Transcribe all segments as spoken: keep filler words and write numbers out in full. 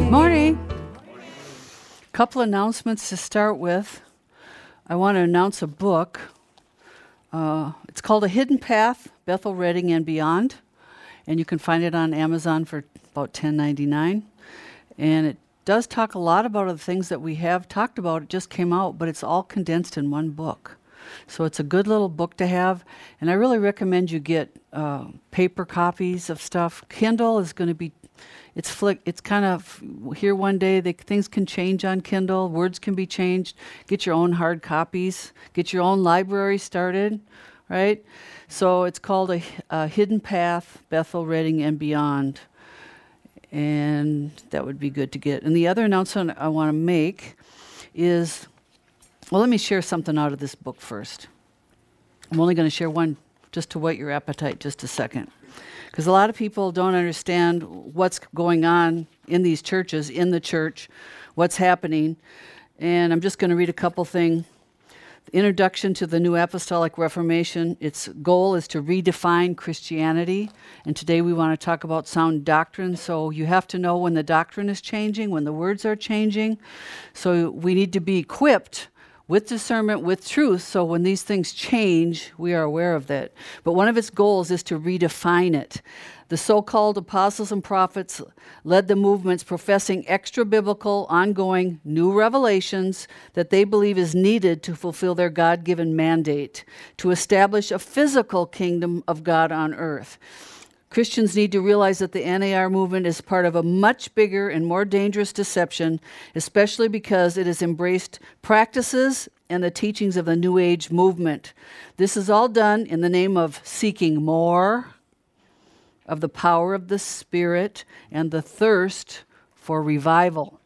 Morning. Couple announcements to start with. I want to announce a book. Uh, it's called A Hidden Path, Bethel, Redding, and Beyond. And you can find it on Amazon for about ten ninety-nine. And it does talk a lot about the things that we have talked about. It just came out, but it's all condensed in one book. So it's a good little book to have. And I really recommend you get uh, paper copies of stuff. Kindle is going to be It's flick. It's kind of here one day. They, things can change on Kindle. Words can be changed. Get your own hard copies. Get your own library started, right? So it's called a, a Hidden Path, Bethel, Redding, and Beyond. And that would be good to get. And the other announcement I want to make is, well, let me share something out of this book first. I'm only going to share one just to whet your appetite just a second. Because a lot of people don't understand what's going on in these churches, in the church, what's happening. And I'm just going to read a couple things. Introduction to the New Apostolic Reformation. Its goal is to redefine Christianity. And today we want to talk about sound doctrine. So you have to know when the doctrine is changing, when the words are changing. So we need to be equipped with discernment, with truth, so when these things change, we are aware of that. But one of its goals is to redefine it. The so-called apostles and prophets led the movements professing extra-biblical, ongoing, new revelations that they believe is needed to fulfill their God-given mandate, to establish a physical kingdom of God on earth. Christians need to realize that the N A R movement is part of a much bigger and more dangerous deception, especially because it has embraced practices and the teachings of the New Age movement. This is all done in the name of seeking more of the power of the Spirit and the thirst for revival.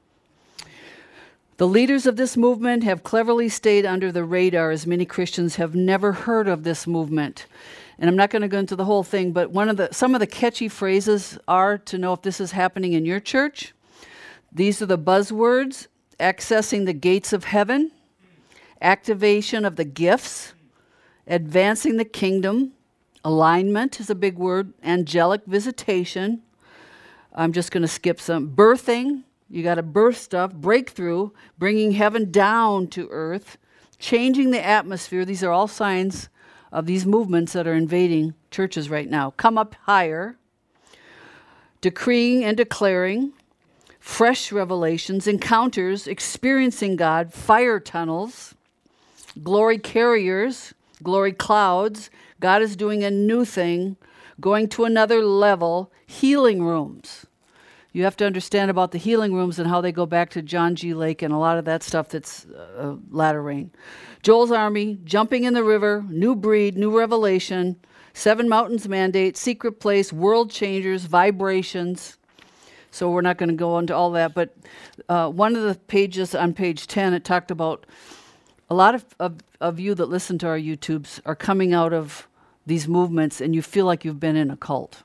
The leaders of this movement have cleverly stayed under the radar, as many Christians have never heard of this movement. And I'm not going to go into the whole thing, but one of the some of the catchy phrases are to know if this is happening in your church. These are the buzzwords: accessing the gates of heaven, activation of the gifts, advancing the kingdom, alignment is a big word, angelic visitation. I'm just going to skip some. Birthing, you got to birth stuff, breakthrough, bringing heaven down to earth, changing the atmosphere. These are all signs of these movements that are invading churches right now. Come up higher, decreeing and declaring, fresh revelations, encounters, experiencing God, fire tunnels, glory carriers, glory clouds. God is doing a new thing, going to another level, healing rooms. You have to understand about the healing rooms and how they go back to John G. Lake and a lot of that stuff that's uh, latter rain. Joel's Army, jumping in the river, new breed, new revelation, Seven Mountains Mandate, secret place, world changers, vibrations. So we're not going to go into all that, but uh, one of the pages on page ten, it talked about a lot of, of, of you that listen to our YouTubes are coming out of these movements and you feel like you've been in a cult.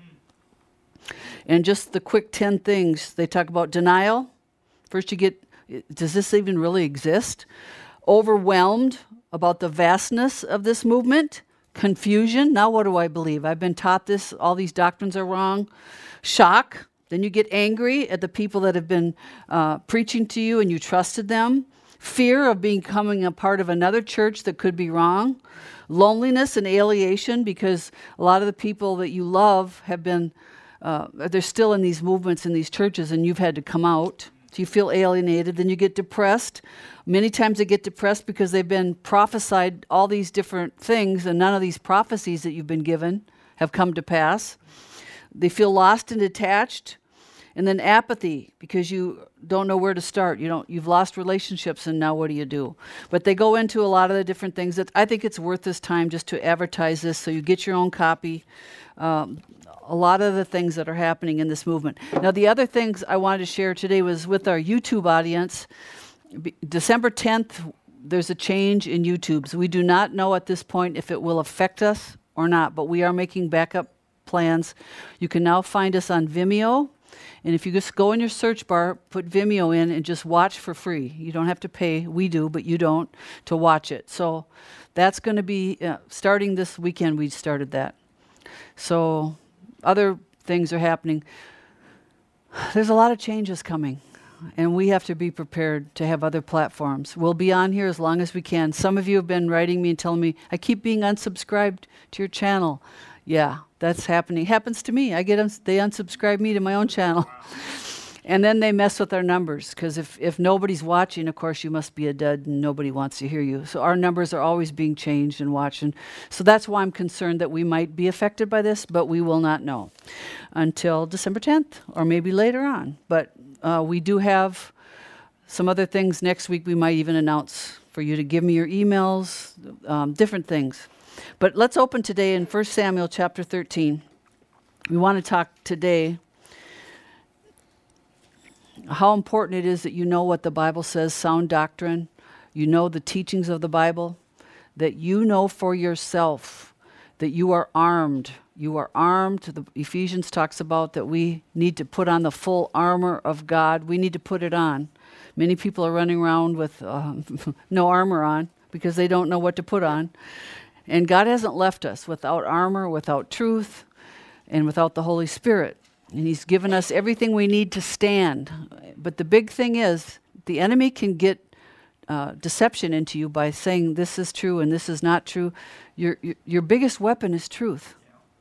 And just the quick ten things, they talk about denial. First you get, does this even really exist? Overwhelmed about the vastness of this movement. Confusion, now what do I believe? I've been taught this, all these doctrines are wrong. Shock, then you get angry at the people that have been uh, preaching to you and you trusted them. Fear of becoming a part of another church that could be wrong. Loneliness and alienation because a lot of the people that you love have been Uh, they're still in these movements in these churches and you've had to come out. So you feel alienated. Then you get depressed. Many times they get depressed because they've been prophesied all these different things and none of these prophecies that you've been given have come to pass. They feel lost and detached. And then apathy because you don't know where to start. You don't, you've lost relationships and now what do you do? But they go into a lot of the different things that I think it's worth this time just to advertise this so you get your own copy. Um, a lot of the things that are happening in this movement. Now, the other things I wanted to share today was with our YouTube audience. B- December tenth, there's a change in YouTube's. We do not know at this point if it will affect us or not, but we are making backup plans. You can now find us on Vimeo. And if you just go in your search bar, put Vimeo in and just watch for free. You don't have to pay. We do, but you don't, to watch it. So that's going to be, uh, starting this weekend, we started that. So other things are happening. There's a lot of changes coming, and we have to be prepared to have other platforms. We'll be on here as long as we can. Some of you have been writing me and telling me, I keep being unsubscribed to your channel. Yeah, that's happening. It happens to me. I get uns- they unsubscribe me to my own channel. And then they mess with our numbers, because if, if nobody's watching, of course, you must be a dud and nobody wants to hear you. So our numbers are always being changed and watching. So that's why I'm concerned that we might be affected by this, but we will not know until December tenth or maybe later on. But uh, we do have some other things next week we might even announce for you to give me your emails, um, different things. But let's open today in First Samuel chapter thirteen. We want to talk today how important it is that you know what the Bible says, sound doctrine, you know the teachings of the Bible, that you know for yourself that you are armed. You are armed. The Ephesians talks about that we need to put on the full armor of God. We need to put it on. Many people are running around with uh, no armor on because they don't know what to put on. And God hasn't left us without armor, without truth, and without the Holy Spirit. And he's given us everything we need to stand. But the big thing is, the enemy can get uh, deception into you by saying this is true and this is not true. Your, your, your biggest weapon is truth.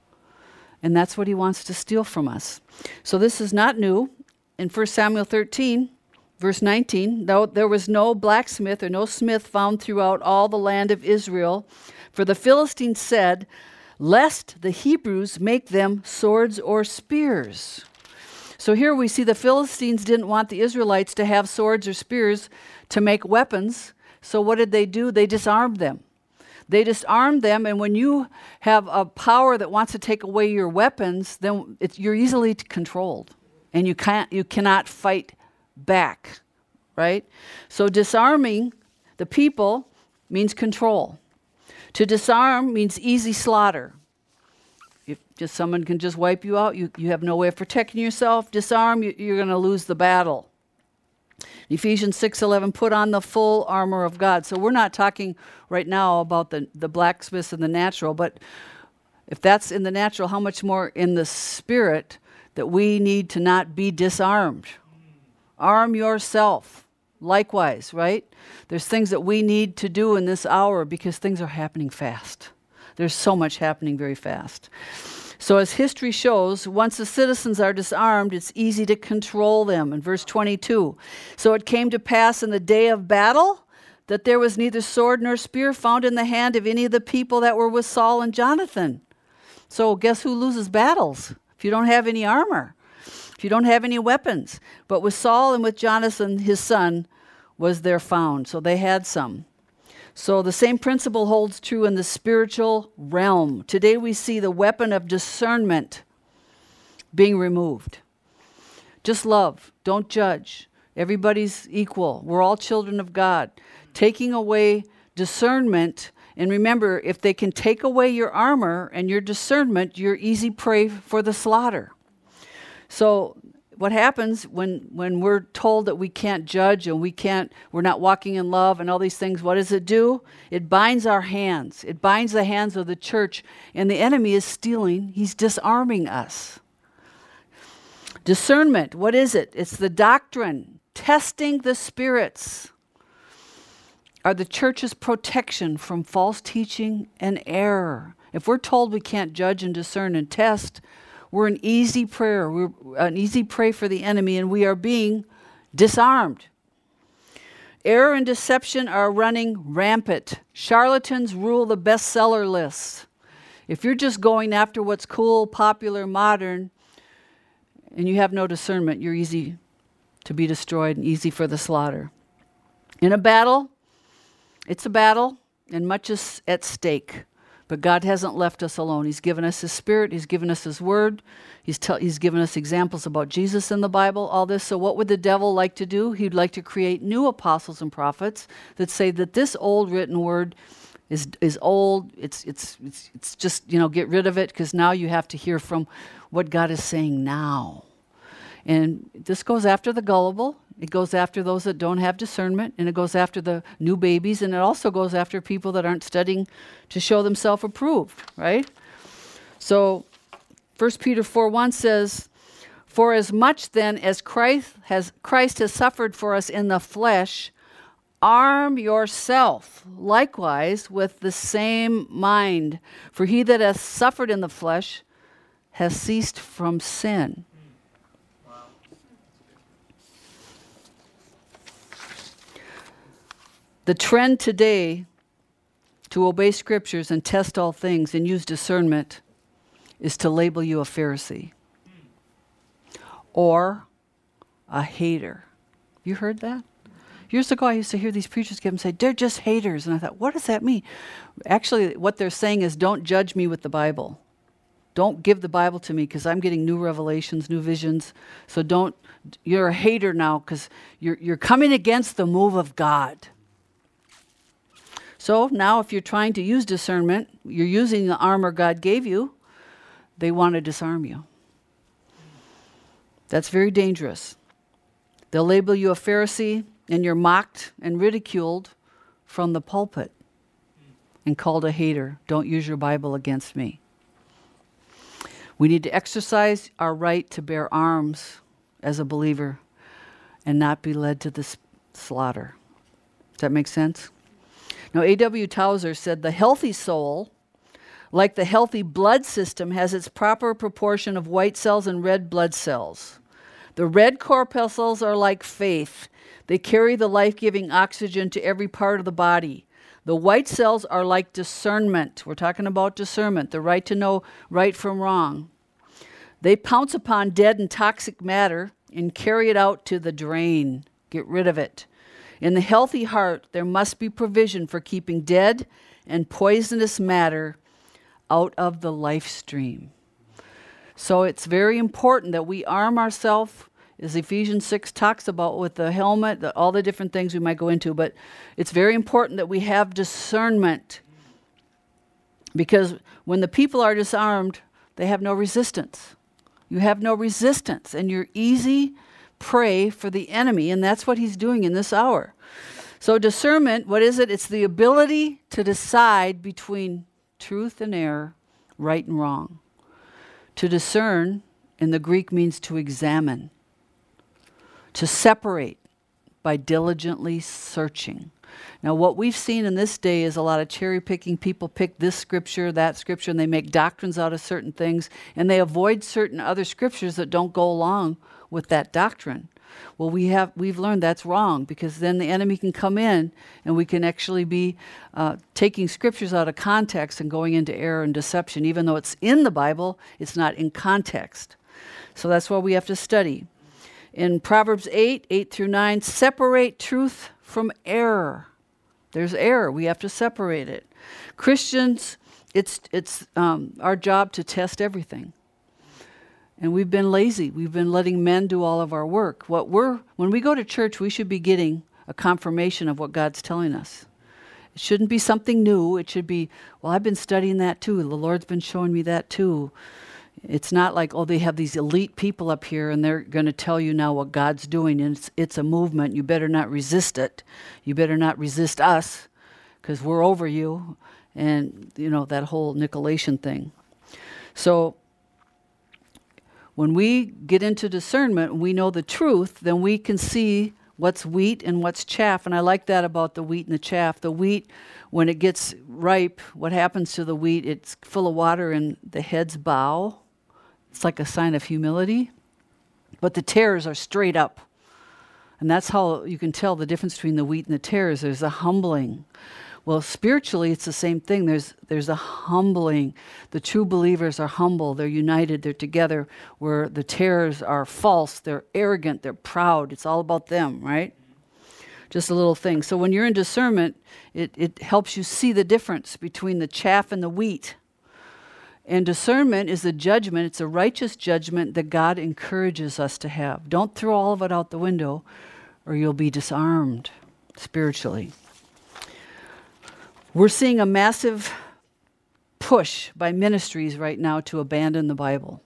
And that's what he wants to steal from us. So this is not new. In First Samuel thirteen, verse nineteen, though there was no blacksmith or no smith found throughout all the land of Israel, for the Philistines said, lest the Hebrews make them swords or spears. So here we see the Philistines didn't want the Israelites to have swords or spears to make weapons. So what did they do? They disarmed them. They disarmed them, and when you have a power that wants to take away your weapons, then it's, you're easily controlled, and you can't, you cannot fight back, right? So disarming the people means control. To disarm means easy slaughter. If just someone can just wipe you out, you, you have no way of protecting yourself. Disarm, you, you're going to lose the battle. Ephesians six eleven, put on the full armor of God. So we're not talking right now about the, the blacksmiths and the natural, but if that's in the natural, how much more in the spirit that we need to not be disarmed. Arm yourself. Likewise, right? There's things that we need to do in this hour because things are happening fast. There's so much happening very fast. So as history shows, once the citizens are disarmed, it's easy to control them. In verse twenty-two, so it came to pass in the day of battle that there was neither sword nor spear found in the hand of any of the people that were with Saul and Jonathan. So guess who loses battles? If you don't have any armor, if you don't have any weapons. But with Saul and with Jonathan, his son, was there found. So they had some. So the same principle holds true in the spiritual realm. Today we see the weapon of discernment being removed. Just love. Don't judge. Everybody's equal. We're all children of God. Taking away discernment, and remember, if they can take away your armor and your discernment, you're easy prey for the slaughter. So what happens when, when we're told that we can't judge and we can't, we're not walking in love and all these things, what does it do? It binds our hands. It binds the hands of the church, and the enemy is stealing. He's disarming us. Discernment, what is it? It's the doctrine, testing the spirits, are the church's protection from false teaching and error. If we're told we can't judge and discern and test, we're an easy prayer. We're an easy prey for the enemy, and we are being disarmed. Error and deception are running rampant. Charlatans rule the bestseller lists. If you're just going after what's cool, popular, modern, and you have no discernment, you're easy to be destroyed and easy for the slaughter. In a battle, it's a battle, and much is at stake. But God hasn't left us alone. He's given us His Spirit. He's given us His Word. He's, te- he's given us examples about Jesus in the Bible, all this. So what would the devil like to do? He'd like to create new apostles and prophets that say that this old written Word is is old. It's it's it's it's just, you know, get rid of it, because now you have to hear from what God is saying now. And this goes after the gullible. It goes after those that don't have discernment, and it goes after the new babies, and it also goes after people that aren't studying to show themselves approved, right? So First Peter four one says, For as much then as Christ has, Christ has suffered for us in the flesh, arm yourself likewise with the same mind. For he that hath suffered in the flesh has ceased from sin. The trend today to obey scriptures and test all things and use discernment is to label you a Pharisee or a hater. You heard that? Years ago, I used to hear these preachers get up and say, they're just haters. And I thought, what does that mean? Actually, what they're saying is, don't judge me with the Bible. Don't give the Bible to me because I'm getting new revelations, new visions. So don't, you're a hater now because you're, you're coming against the move of God. So now if you're trying to use discernment, you're using the armor God gave you, they want to disarm you. That's very dangerous. They'll label you a Pharisee, and you're mocked and ridiculed from the pulpit and called a hater. Don't use your Bible against me. We need to exercise our right to bear arms as a believer and not be led to the s- slaughter. Does that make sense? Now, A W Tozer said, the healthy soul, like the healthy blood system, has its proper proportion of white cells and red blood cells. The red corpuscles are like faith. They carry the life-giving oxygen to every part of the body. The white cells are like discernment. We're talking about discernment, the right to know right from wrong. They pounce upon dead and toxic matter and carry it out to the drain. Get rid of it. In the healthy heart, there must be provision for keeping dead and poisonous matter out of the life stream. So it's very important that we arm ourselves, as Ephesians six talks about with the helmet, the, all the different things we might go into, but it's very important that we have discernment. Because when the people are disarmed, they have no resistance. You have no resistance, and you're easy prey for the enemy, and that's what he's doing in this hour. So discernment, what is it? It's the ability to decide between truth and error, right and wrong. To discern in the Greek means to examine, to separate by diligently searching. Now, what we've seen in this day is a lot of cherry picking. People pick this scripture, that scripture, and they make doctrines out of certain things, and they avoid certain other scriptures that don't go along with that doctrine. Well, we have, we've learned that's wrong, because then the enemy can come in and we can actually be uh, taking scriptures out of context and going into error and deception. Even though it's in the Bible, it's not in context. So that's why we have to study. In Proverbs eight, eight through nine, separate truth from error. There's error. We have to separate it. Christians, it's, it's um, our job to test everything. And we've been lazy. We've been letting men do all of our work. What we're when we go to church, we should be getting a confirmation of what God's telling us. It shouldn't be something new. It should be, well, I've been studying that too. The Lord's been showing me that too. It's not like, oh, they have these elite people up here and they're going to tell you now what God's doing. And it's, it's a movement. You better not resist it. You better not resist us because we're over you. And, you know, that whole Nicolaitan thing. So when we get into discernment, we know the truth, then we can see what's wheat and what's chaff. And I like that about the wheat and the chaff. The wheat, when it gets ripe, what happens to the wheat? It's full of water and the heads bow. It's like a sign of humility. But the tares are straight up. And that's how you can tell the difference between the wheat and the tares. There's a humbling. Well, spiritually, it's the same thing. There's there's a humbling. The true believers are humble. They're united. They're together. Where the tares are false. They're arrogant. They're proud. It's all about them, right? Just a little thing. So when you're in discernment, it, it helps you see the difference between the chaff and the wheat. And discernment is a judgment. It's a righteous judgment that God encourages us to have. Don't throw all of it out the window or you'll be disarmed spiritually. We're seeing a massive push by ministries right now to abandon the Bible.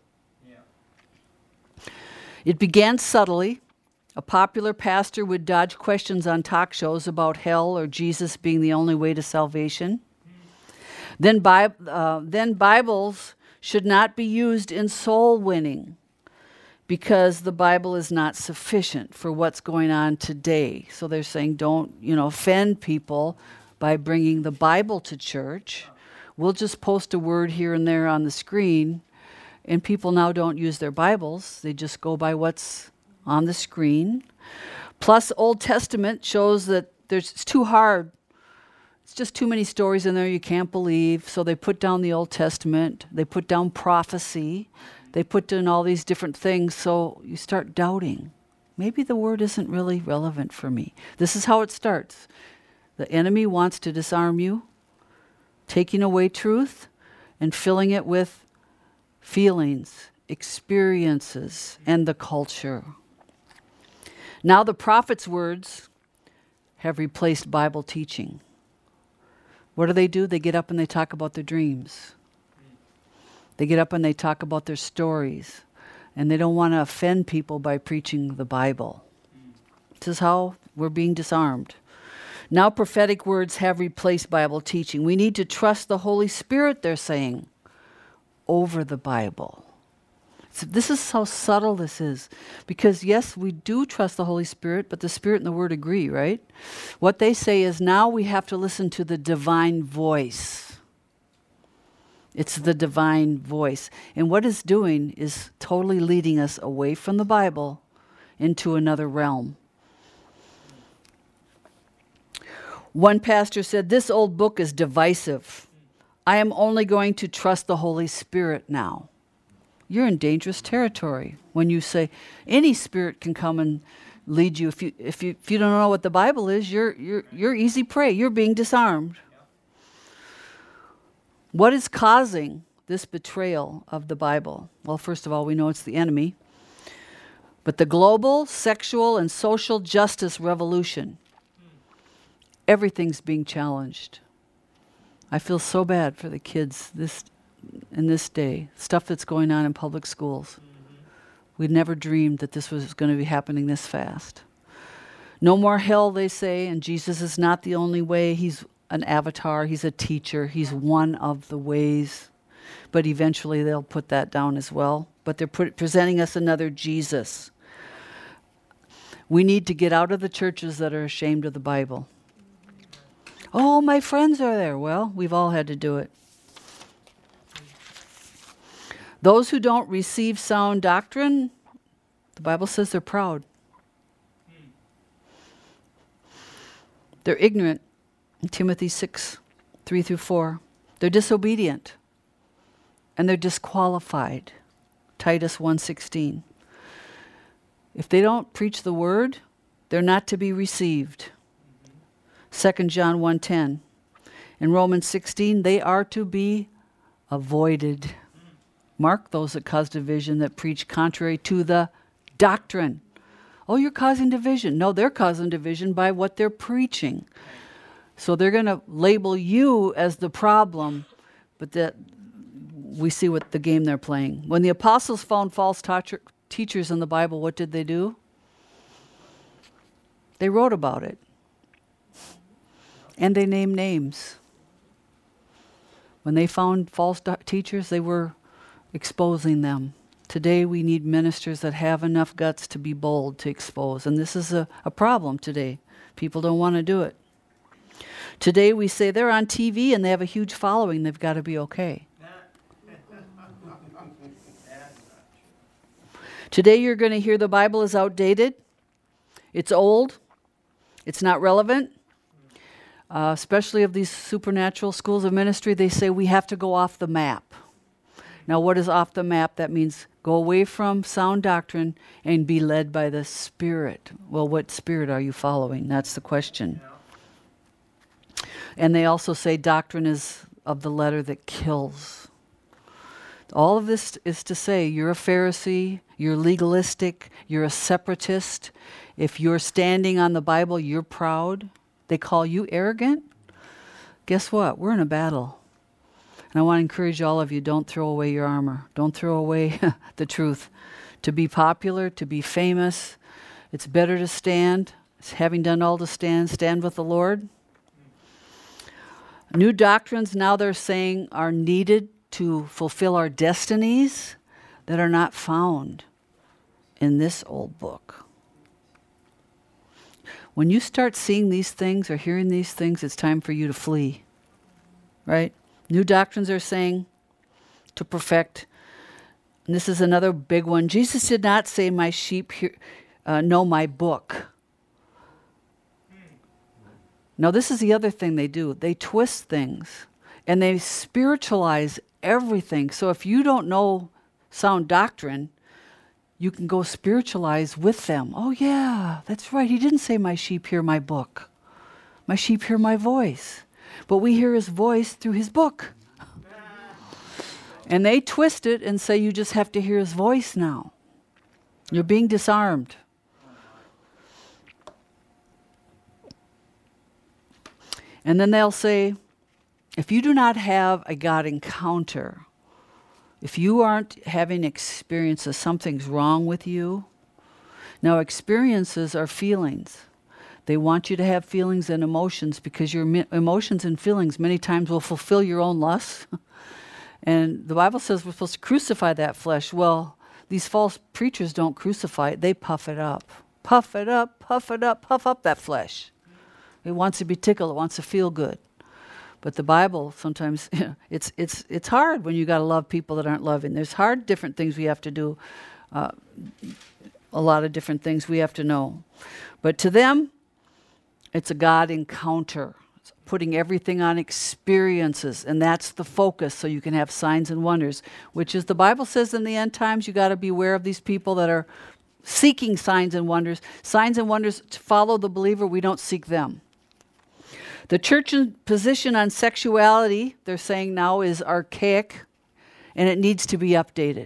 Yeah. It began subtly. A popular pastor would dodge questions on talk shows about hell or Jesus being the only way to salvation. Then, Bi- uh, then Bibles should not be used in soul winning. because the Bible is not sufficient for what's going on today. So they're saying don't, you know, offend people by bringing the Bible to church. We'll just post a word here and there on the screen, and people now don't use their Bibles. They just go by what's on the screen. Plus, Old Testament shows that there's, it's too hard. It's just too many stories in there you can't believe. So they put down the Old Testament. They put down prophecy. They put down all these different things. So you start doubting. Maybe the word isn't really relevant for me. This is how it starts. The enemy wants to disarm you, taking away truth and filling it with feelings, experiences, and the culture. Now the prophet's words have replaced Bible teaching. What do they do? They get up and they talk about their dreams. They get up and they talk about their stories. And they don't want to offend people by preaching the Bible. This is how we're being disarmed. Now prophetic words have replaced Bible teaching. We need to trust the Holy Spirit, they're saying, over the Bible. So this is how subtle this is. Because yes, we do trust the Holy Spirit, but the Spirit and the Word agree, right? What they say is now we have to listen to the divine voice. It's the divine voice. And what it's doing is totally leading us away from the Bible into another realm. One pastor said, "This old book is divisive. I am only going to trust the Holy Spirit now." You're in dangerous territory when you say any spirit can come and lead you. If you if you if you don't know what the Bible is, you're you're you're easy prey. You're being disarmed. What is causing this betrayal of the Bible? Well, first of all, we know it's the enemy. But the global, sexual, and social justice revolution, everything's being challenged. I feel so bad for the kids this in this day, stuff that's going on in public schools. Mm-hmm. We'd never dreamed that this was going to be happening this fast. No more hell, they say, and Jesus is not the only way. He's an avatar. He's a teacher. He's one of the ways. But eventually they'll put that down as well. But they're put, presenting us another Jesus. We need to get out of the churches that are ashamed of the Bible. Oh, my friends are there. Well, we've all had to do it. Those who don't receive sound doctrine, the Bible says they're proud. They're ignorant. In Timothy six, three through four. They're disobedient. And they're disqualified. Titus one sixteen. If they don't preach the word, they're not to be received. Second John one ten. In Romans sixteen, they are to be avoided. Mark those that cause division, that preach contrary to the doctrine. Oh, you're causing division. No, they're causing division by what they're preaching. So they're going to label you as the problem, but that we see what the game they're playing. When the apostles found false teacher, teachers in the Bible, what did they do? They wrote about it. And they named names. When they found false do- teachers, they were exposing them. Today we need ministers that have enough guts to be bold to expose. And this is a, a problem today. People don't want to do it. Today we say they're on T V and they have a huge following. They've got to be okay. Today you're going to hear the Bible is outdated. It's old. It's not relevant. Uh, especially of these supernatural schools of ministry, they say we have to go off the map. Now, what is off the map? That means go away from sound doctrine and be led by the Spirit. Well, what Spirit are you following? That's the question. And they also say doctrine is of the letter that kills. All of this is to say you're a Pharisee, you're legalistic, you're a separatist. If you're standing on the Bible, you're proud. They call you arrogant. Guess what? We're in a battle. And I want to encourage all of you, don't throw away your armor. Don't throw away the truth. To be popular, to be famous, it's better to stand. Having done all to stand, stand with the Lord. New doctrines, now they're saying, are needed to fulfill our destinies that are not found in this old book. When you start seeing these things or hearing these things, it's time for you to flee. Right? New doctrines are saying to perfect. And this is another big one. Jesus did not say, my sheep hear, uh, know my book. Now, this is the other thing they do. They twist things and they spiritualize everything. So if you don't know sound doctrine, you can go spiritualize with them. Oh, yeah, that's right. He didn't say, my sheep hear my book. My sheep hear my voice. But we hear his voice through his book. And they twist it and say you just have to hear his voice now. You're being disarmed. And then they'll say, if you do not have a God encounter, if you aren't having experiences, something's wrong with you. Now, experiences are feelings. They want you to have feelings and emotions because your mi- emotions and feelings many times will fulfill your own lusts. And the Bible says we're supposed to crucify that flesh. Well, these false preachers don't crucify it. They puff it up. Puff it up, puff it up, puff up that flesh. It wants to be tickled. It wants to feel good. But the Bible, sometimes, it's it's it's hard when you got to love people that aren't loving. There's hard, different things we have to do. Uh, a lot of different things we have to know. But to them, it's a God encounter. It's putting everything on experiences, and that's the focus, so you can have signs and wonders, which is the Bible says in the end times, you got to beware of these people that are seeking signs and wonders. Signs and wonders to follow the believer, we don't seek them. The church's position on sexuality, they're saying now, is archaic, and it needs to be updated.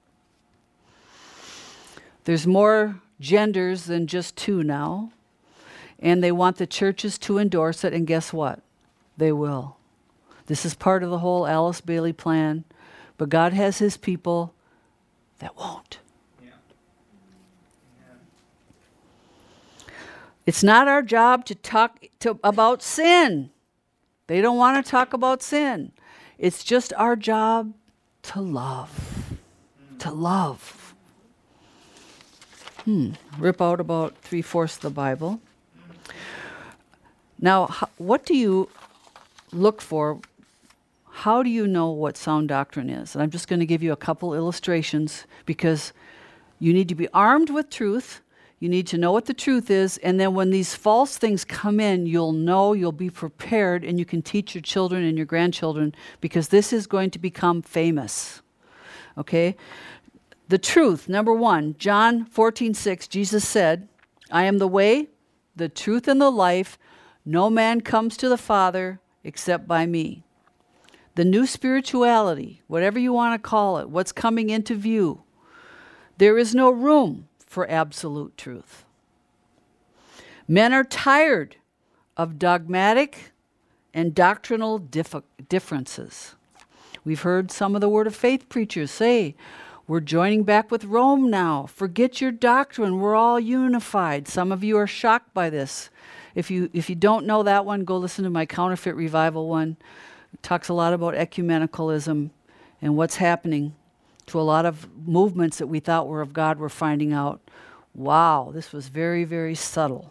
There's more genders than just two now, and they want the churches to endorse it, and guess what? They will. This is part of the whole Alice Bailey plan, but God has his people that won't. It's not our job to talk to, about sin. They don't want to talk about sin. It's just our job to love. To love. Hmm. Rip out about three-fourths of the Bible. Now, h- what do you look for? How do you know what sound doctrine is? And I'm just going to give you a couple illustrations because you need to be armed with truth. You need to know what the truth is, and then when these false things come in, you'll know, you'll be prepared, and you can teach your children and your grandchildren, because this is going to become famous. Okay? The truth, number one, John fourteen six, Jesus said, I am the way, the truth, and the life. No man comes to the Father except by me. The new spirituality, whatever you want to call it, what's coming into view, there is no room for absolute truth. Men are tired of dogmatic and doctrinal dif- differences. We've heard some of the Word of Faith preachers say, we're joining back with Rome now. Forget your doctrine. We're all unified. Some of you are shocked by this. If you if you don't know that one, go listen to my Counterfeit Revival one. It talks a lot about ecumenicalism and what's happening to a lot of movements that we thought were of God. We're finding out, wow, this was very, very subtle.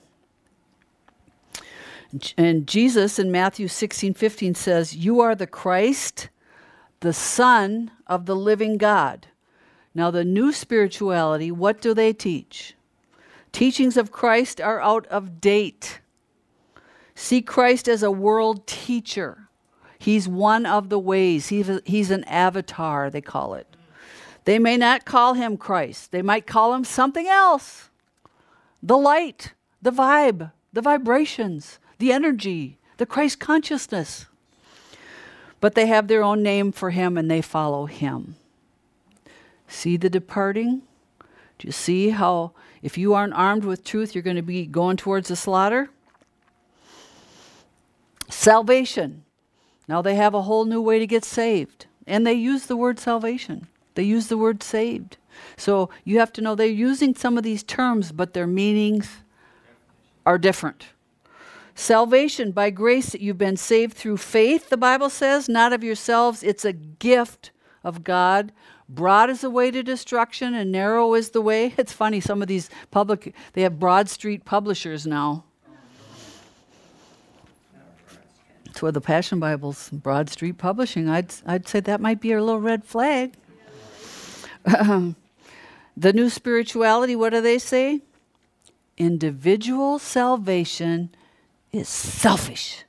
And Jesus in Matthew sixteen fifteen says, you are the Christ, the Son of the living God. Now the new spirituality, what do they teach? Teachings of Christ are out of date. See Christ as a world teacher. He's one of the ways. He's, a, he's an avatar, they call it. They may not call him Christ. They might call him something else. The light, the vibe, the vibrations, the energy, the Christ consciousness. But they have their own name for him and they follow him. See the departing? Do you see how if you aren't armed with truth, you're going to be going towards the slaughter? Salvation. Now they have a whole new way to get saved. And they use the word salvation. They use the word saved. So you have to know they're using some of these terms, but their meanings are different. Salvation by grace that you've been saved through faith, the Bible says, not of yourselves. It's a gift of God, Broad is the way to destruction and narrow is the way. It's funny, some of these public, they have Broad Street publishers now. It's where the Passion Bible's Broad Street Publishing. I'd, I'd say that might be a little red flag. Um, the new spirituality, what do they say? Individual salvation is selfish.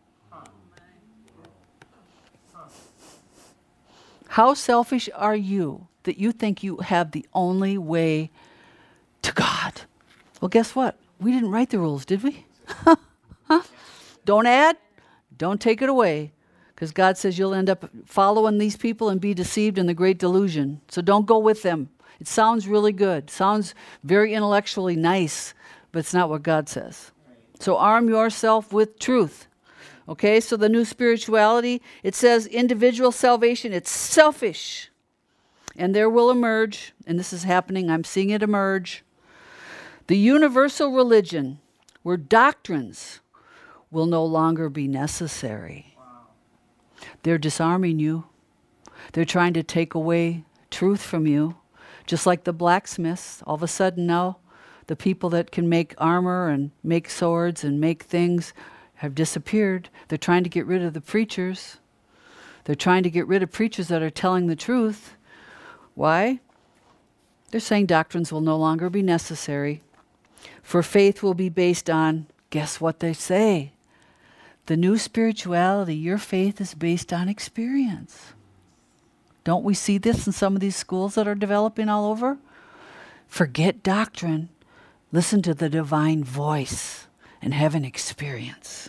How selfish are you that you think you have the only way to God? Well, guess what? We didn't write the rules, did we? Huh? Don't add, don't take it away. Because God says you'll end up following these people and be deceived in the great delusion. So don't go with them. It sounds really good. Sounds very intellectually nice, but it's not what God says. So arm yourself with truth. Okay, so the new spirituality, it says individual salvation, it's selfish. And there will emerge, and this is happening, I'm seeing it emerge, the universal religion where doctrines will no longer be necessary. Wow. They're disarming you. They're trying to take away truth from you. Just like the blacksmiths, all of a sudden now, the people that can make armor and make swords and make things have disappeared. They're trying to get rid of the preachers. They're trying to get rid of preachers that are telling the truth. Why? They're saying doctrines will no longer be necessary. For faith will be based on, guess what they say? The new spirituality, your faith is based on experience. Don't we see this in some of these schools that are developing all over? Forget doctrine. Listen to the divine voice and have an experience.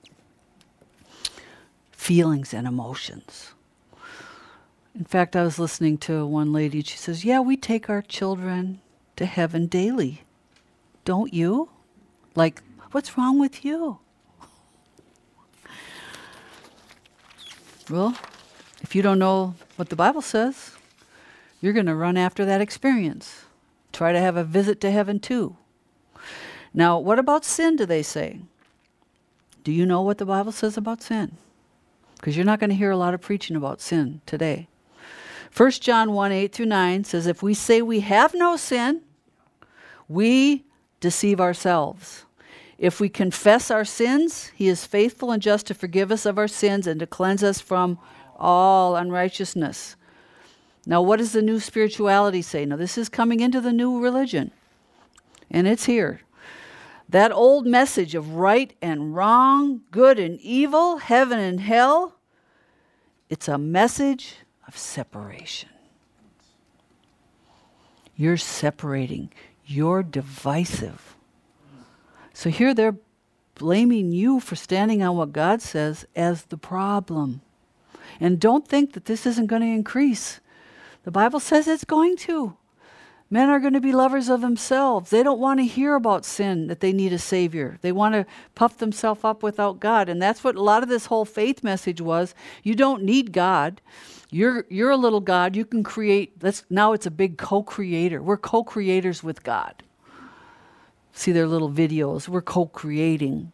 Feelings and emotions. In fact, I was listening to one lady, she says, yeah, we take our children to heaven daily. Don't you? Like, what's wrong with you? Well, if you don't know what the Bible says, you're going to run after that experience. Try to have a visit to heaven too. Now, what about sin, do they say? Do you know what the Bible says about sin? Because you're not going to hear a lot of preaching about sin today. First John one, eight through nine says, if we say we have no sin, we deceive ourselves. If we confess our sins, he is faithful and just to forgive us of our sins and to cleanse us from all unrighteousness. Now, what does the new spirituality say? Now, this is coming into the new religion, and it's here. That old message of right and wrong, good and evil, heaven and hell, it's a message of separation. You're separating. You're divisive. So here they're blaming you for standing on what God says as the problem. And don't think that this isn't going to increase. The Bible says it's going to. Men are going to be lovers of themselves. They don't want to hear about sin, that they need a Savior. They want to puff themselves up without God. And that's what a lot of this whole faith message was. You don't need God. You're you're a little God. You can create. That's, now it's a big co-creator. We're co-creators with God. See their little videos. We're co-creating.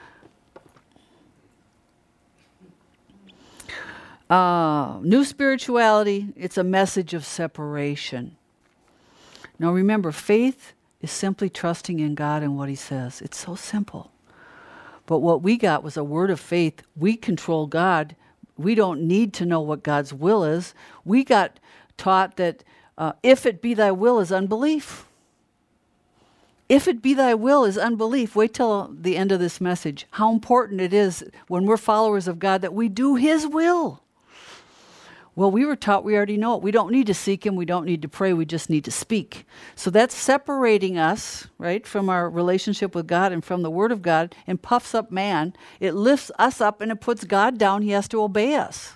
Uh, new spirituality, it's a message of separation. Now remember, faith is simply trusting in God and what he says. It's so simple. But what we got was a word of faith. We control God. We don't need to know what God's will is. We got taught that uh, if it be thy will is unbelief. If it be thy will is unbelief. Wait till the end of this message. How important it is when we're followers of God that we do his will. Well, we were taught we already know it. We don't need to seek him. We don't need to pray. We just need to speak. So that's separating us, right, from our relationship with God and from the Word of God, and puffs up man. It lifts us up and it puts God down. He has to obey us.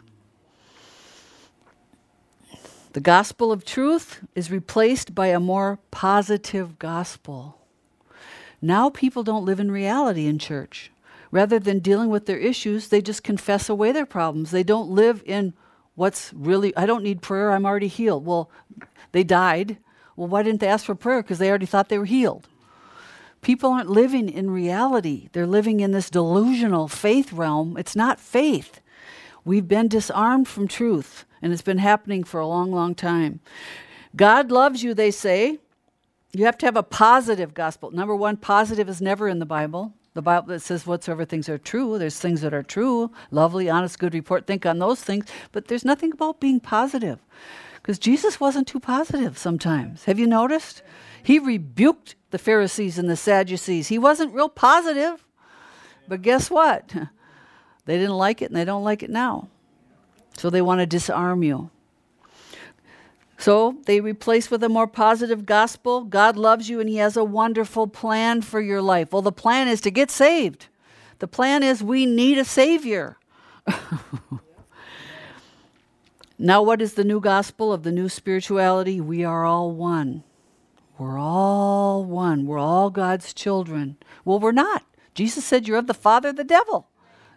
The gospel of truth is replaced by a more positive gospel. Now people don't live in reality in church. Rather than dealing with their issues, they just confess away their problems. They don't live in what's really, I don't need prayer, I'm already healed. Well, they died. Well, why didn't they ask for prayer? Because they already thought they were healed. People aren't living in reality. They're living in this delusional faith realm. It's not faith. We've been disarmed from truth, and it's been happening for a long, long time. God loves you, they say. You have to have a positive gospel. Number one, positive is never in the Bible. The Bible that says whatsoever things are true. There's things that are true, lovely, honest, good report. Think on those things. But there's nothing about being positive. Because Jesus wasn't too positive sometimes. Have you noticed? He rebuked the Pharisees and the Sadducees. He wasn't real positive. But guess what? They didn't like it, and they don't like it now. So they want to disarm you. So they replace with a more positive gospel. God loves you and he has a wonderful plan for your life. Well, the plan is to get saved. The plan is we need a Savior. Now, what is the new gospel of the new spirituality? We are all one. We're all one. We're all God's children. Well, we're not. Jesus said you're of the father of the devil.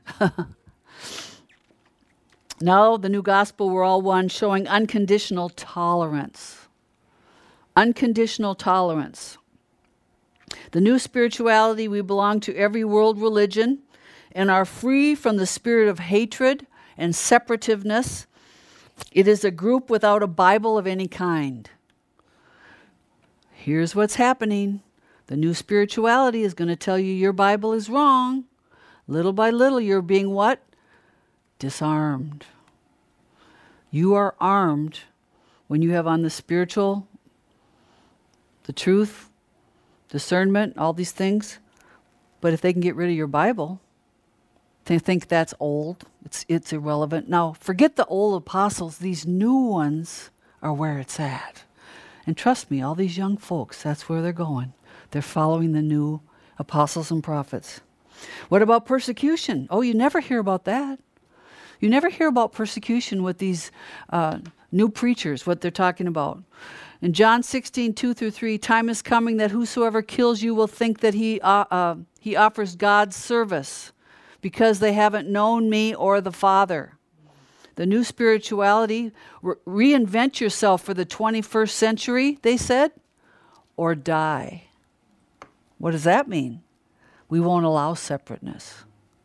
Now, the new gospel, we're all one, showing unconditional tolerance. Unconditional tolerance. The new spirituality, we belong to every world religion and are free from the spirit of hatred and separativeness. It is a group without a Bible of any kind. Here's what's happening. The new spirituality is going to tell you your Bible is wrong. Little by little, you're being what? Disarmed. You are armed when you have on the spiritual, the truth, discernment, all these things. But if they can get rid of your Bible, they think that's old. It's it's irrelevant. Now, forget the old apostles. These new ones are where it's at. And trust me, all these young folks, that's where they're going. They're following the new apostles and prophets. What about persecution? Oh, you never hear about that. You never hear about persecution with these uh, new preachers, what they're talking about. In John sixteen, two through three, time is coming that whosoever kills you will think that he uh, uh, he offers God's service because they haven't known me or the Father. The new spirituality, re- reinvent yourself for the twenty-first century, they said, or die. What does that mean? We won't allow separateness.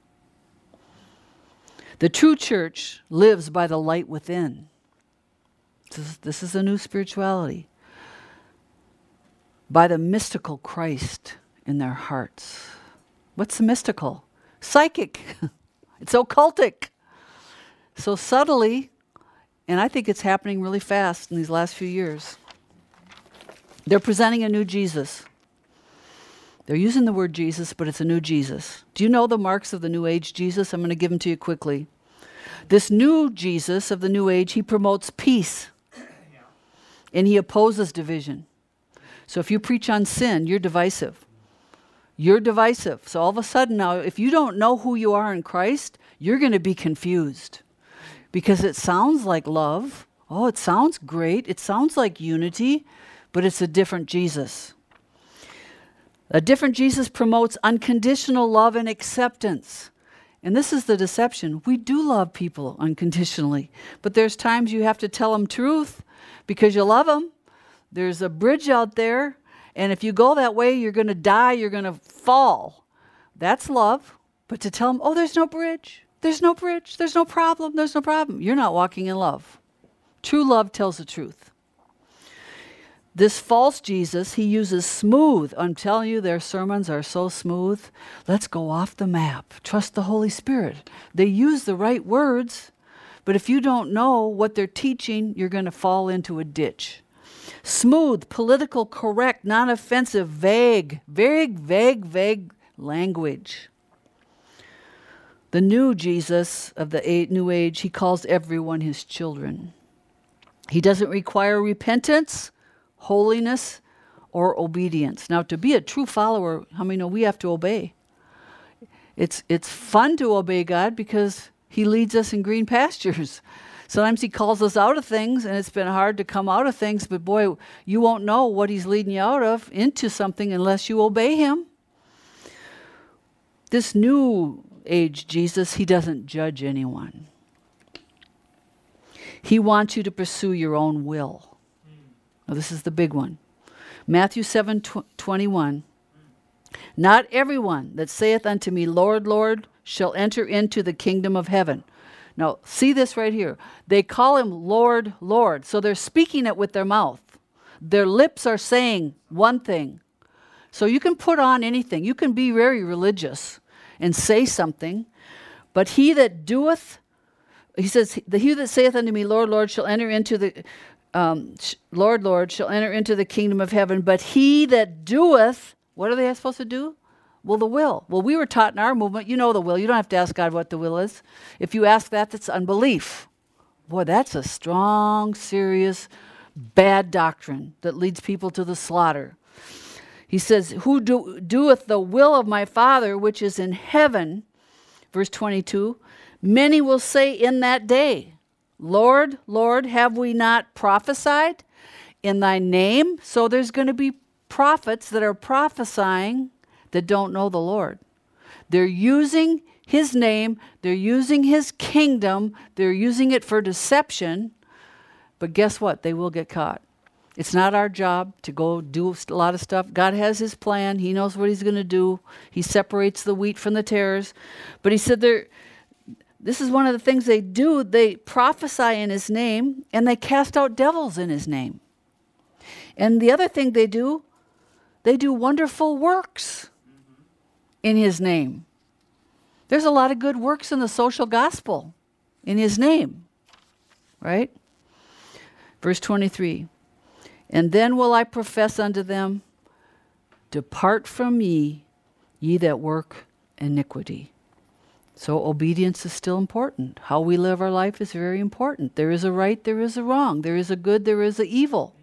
The true church lives by the light within. This is, this is a new spirituality. By the mystical Christ in their hearts. What's the mystical? Psychic. It's occultic. So subtly, and I think it's happening really fast in these last few years, they're presenting a new Jesus. They're using the word Jesus, but it's a new Jesus. Do you know the marks of the New Age Jesus? I'm going to give them to you quickly. This new Jesus of the New Age, he promotes peace. And he opposes division. So if you preach on sin, you're divisive. You're divisive. So all of a sudden now, if you don't know who you are in Christ, you're going to be confused. Because it sounds like love. Oh, it sounds great. It sounds like unity. But it's a different Jesus. A different Jesus promotes unconditional love and acceptance. And this is the deception. We do love people unconditionally. But there's times you have to tell them truth because you love them. There's a bridge out there. And if you go that way, you're going to die. You're going to fall. That's love. But to tell them, oh, there's no bridge. There's no bridge. There's no problem. There's no problem. You're not walking in love. True love tells the truth. This false Jesus, he uses smooth. I'm telling you, their sermons are so smooth. Let's go off the map. Trust the Holy Spirit. They use the right words, but if you don't know what they're teaching, you're going to fall into a ditch. Smooth, political, correct, non-offensive, vague, vague, vague, vague language. The new Jesus of the New Age, he calls everyone his children. He doesn't require repentance, holiness, or obedience. Now, to be a true follower, how many know we have to obey? It's it's fun to obey God because he leads us in green pastures. Sometimes he calls us out of things, and it's been hard to come out of things, but boy, you won't know what he's leading you out of into something unless you obey him. This new age Jesus, he doesn't judge anyone. He wants you to pursue your own will. Now, this is the big one. Matthew seven twenty-one. Not everyone that saith unto me, Lord, Lord, shall enter into the kingdom of heaven. Now, see this right here. They call him Lord, Lord. So they're speaking it with their mouth. Their lips are saying one thing. So you can put on anything. You can be very religious and say something. But he that doeth, he says, the he that saith unto me, Lord, Lord, shall enter into the, um, sh- Lord, Lord, shall enter into the kingdom of heaven. But he that doeth, what are they supposed to do? Well, the will. Well, we were taught in our movement, you know the will. You don't have to ask God what the will is. If you ask that, that's unbelief. Boy, that's a strong, serious, bad doctrine that leads people to the slaughter. He says, who do, doeth the will of my Father which is in heaven, verse twenty-two, many will say in that day, Lord, Lord, have we not prophesied in thy name? So there's going to be prophets that are prophesying that don't know the Lord. They're using his name, they're using his kingdom, they're using it for deception, but guess what? They will get caught. It's not our job to go do a lot of stuff. God has his plan. He knows what he's going to do. He separates the wheat from the tares. But he said there, this is one of the things they do. They prophesy in his name, and they cast out devils in his name. And the other thing they do, they do wonderful works in his name. There's a lot of good works in the social gospel in his name, right? Verse twenty-three, and then will I profess unto them, depart from me, ye that work iniquity. So obedience is still important. How we live our life is very important. There is a right, there is a wrong. There is a good, there is a evil.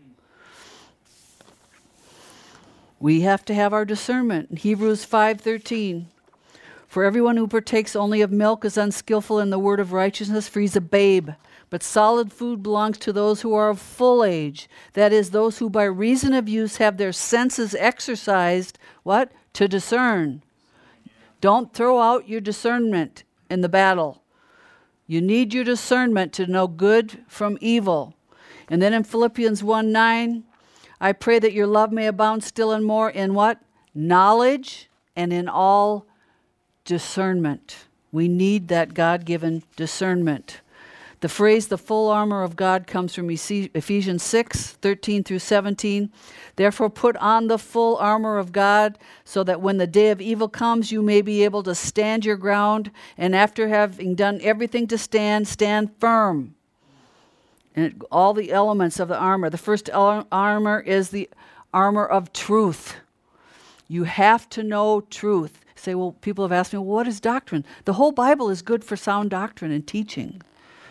We have to have our discernment. In Hebrews five thirteen, for everyone who partakes only of milk is unskillful in the word of righteousness, for he's a babe. But solid food belongs to those who are of full age. That is, those who by reason of use have their senses exercised, what? To discern. Don't throw out your discernment in the battle. You need your discernment to know good from evil. And then in Philippians one nine, I pray that your love may abound still and more in what? Knowledge and in all discernment. We need that God-given discernment. The phrase, the full armor of God, comes from Ephesians six thirteen through seventeen. Therefore put on the full armor of God, so that when the day of evil comes, you may be able to stand your ground, and after having done everything to stand, stand firm. And it, all the elements of the armor. The first ar- armor is the armor of truth. You have to know truth. Say, well, people have asked me, well, what is doctrine? The whole Bible is good for sound doctrine and teaching.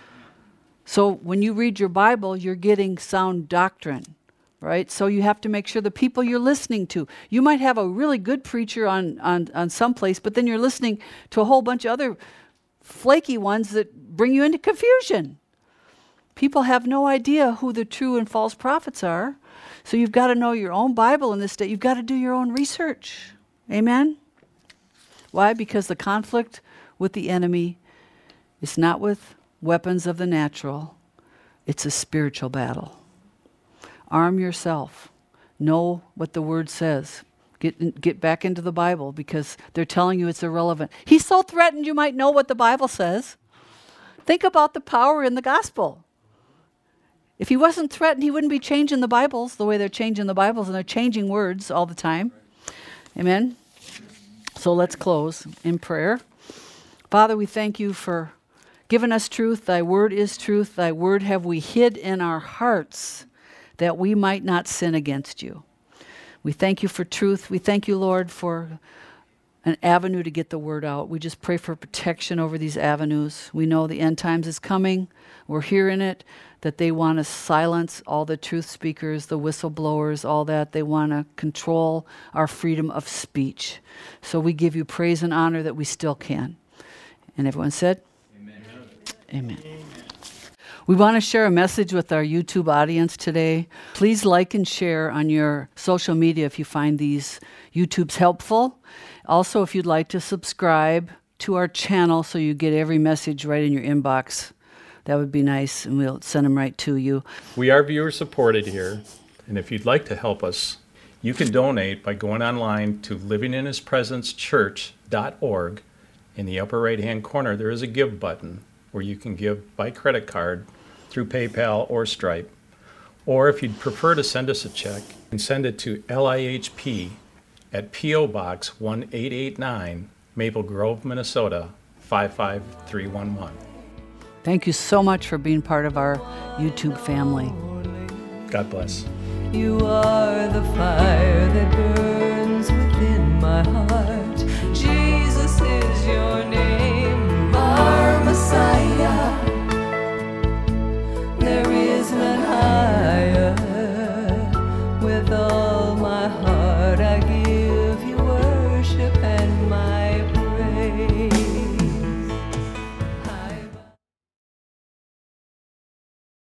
So when you read your Bible, you're getting sound doctrine, right? So you have to make sure the people you're listening to, you might have a really good preacher on, on, on some place, but then you're listening to a whole bunch of other flaky ones that bring you into confusion. People have no idea who the true and false prophets are. So you've got to know your own Bible in this day. You've got to do your own research. Amen? Why? Because the conflict with the enemy is not with weapons of the natural. It's a spiritual battle. Arm yourself. Know what the Word says. Get, get back into the Bible because they're telling you it's irrelevant. He's so threatened you might know what the Bible says. Think about the power in the gospel. If he wasn't threatened, he wouldn't be changing the Bibles the way they're changing the Bibles, and they're changing words all the time. Amen? So let's close in prayer. Father, we thank you for giving us truth. Thy word is truth. Thy word have we hid in our hearts that we might not sin against you. We thank you for truth. We thank you, Lord, for an avenue to get the word out. We just pray for protection over these avenues. We know the end times is coming. We're hearing it, that they want to silence all the truth speakers, the whistleblowers, all that. They want to control our freedom of speech. So we give you praise and honor that we still can. And everyone said? Amen. Amen. Amen. We want to share a message with our YouTube audience today. Please like and share on your social media if you find these YouTubes helpful. Also, if you'd like to subscribe to our channel so you get every message right in your inbox, that would be nice, and we'll send them right to you. We are viewer supported here, and if you'd like to help us, you can donate by going online to living in his presence church dot org. In the upper right-hand corner, there is a Give button. where you can give by credit card through PayPal or Stripe. Or if you'd prefer to send us a check, you can send it to L I H P at P O Box one eight eight nine, Maple Grove, Minnesota, five five three one one. Thank you so much for being part of our YouTube family. God bless. You are the fire that burns within my heart.